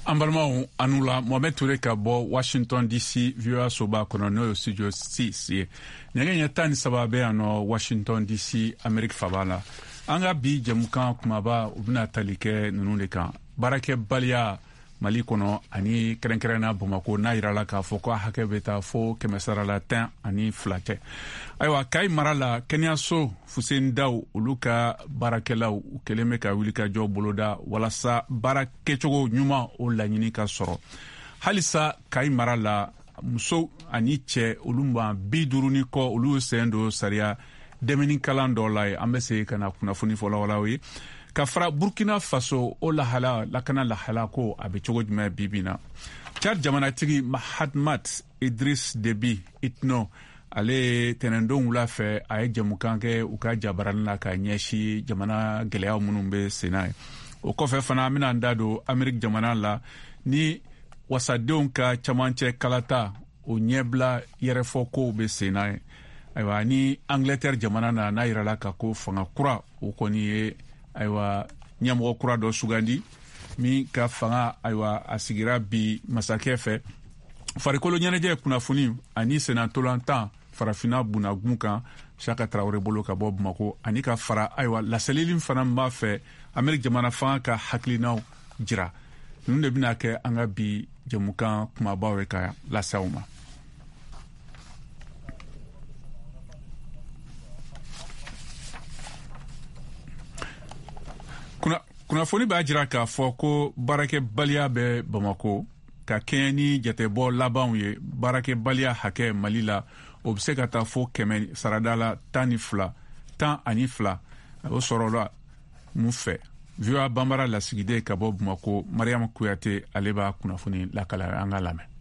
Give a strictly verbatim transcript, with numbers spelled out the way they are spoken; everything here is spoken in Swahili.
An balimaw anu la Mohamed Touré ka bɔ Washington D C V O A soba kɔnɔ n'o ye studio six ye nɛgɛ ɲɛ tan ni saba bɛ yan nɔ Washington D C Amerique faba la an ka bi jɛmukan kumaba u bɛna tali kɛ ninnu de kan baarakɛbaliya Mali kɔnɔ ani kɛrɛnkɛrɛnna Bamako n'a yirala k'a fɔ ko a hakɛ bɛ taa fo kɛmɛ sara la tan ani fila tɛ ayiwa Kayi mara la kɛnɛyaso Fuseni Daw olu ka baarakɛlaw u kɛlen bɛ ka wuli ka jɔ boloda walasa baara kɛcogo ɲuman o laɲini ka sɔrɔ halisa Kayi mara la muso ani cɛ olu ma bi duuru ni kɔ olu sen do sariya dɛmɛni kalan dɔ la ye an bɛ se ka na kunnafoni fɔlɔwalaw ye ka fara Burkina Faso o lahala lakana lahala ko a bɛ cogo jumɛn bibi na Chad jamanatigi Mahamat Idris Deby Itno ale tɛnɛndon wula fɛ a ye jɛmukan kɛ u ka jabarani la ka ɲɛsi jamana gɛlɛyaw minnu bɛ sen na ye o kɔfɛ fana an bɛna an da don Ameriki jamana la ni wasadenw ka camancɛ kalata o ɲɛbila yɛrɛfɔ kow bɛ sen na ye ayiwa ni Angleterre jamana na n'a yirala ka ko fanga kura o kɔni ye ayiwa ɲɛmɔgɔ kura dɔ sugandi min ka fanga ayiwa a sigira bi masakɛ fɛ farikolo ɲɛnajɛ kunnafoni ani senatolantan farafina bunagum kan Saka Traoré bolo ka bɔ Bamako ani ka fara ayiwa lasalili fana b'a fɛ Ameriki jamana fanga ka hakilinaw jira ninnu de bɛna kɛ an ka bi jɛmukan kumabaw ye ka lase aw ma. Kunnafoni b'a jira k'a fɔ ko baarakɛbaliya bɛ Bamako ka kɛɲɛ ni jatebɔ labanw ye baarakɛbaliya hakɛ Mali la o bɛ se ka taa fo kɛmɛ sarada la tan ni fila tan ani fila o sɔrɔla mun fɛ V O A banbara lasigiden ka bɔ Bamako Mariam Kuyate ale b'a kunnafoni lakala an ka lamɛn.